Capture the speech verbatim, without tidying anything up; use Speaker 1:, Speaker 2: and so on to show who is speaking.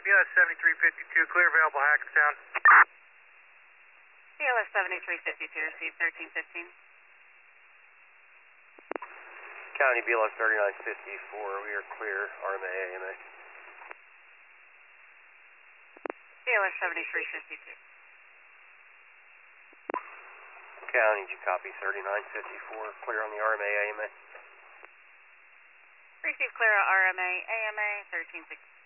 Speaker 1: B L S seventy-three fifty-two, clear available Hackettstown.
Speaker 2: B L S seventy-three fifty-two, received thirteen fifteen.
Speaker 3: County B L S thirty-nine fifty-four, we are clear, R M A, A M A.
Speaker 2: B L S seventy-three fifty-two.
Speaker 3: County, did you copy thirty-nine fifty-four, clear on the R M A, A M A?
Speaker 2: Received clear R M A, A M A, thirteen sixty.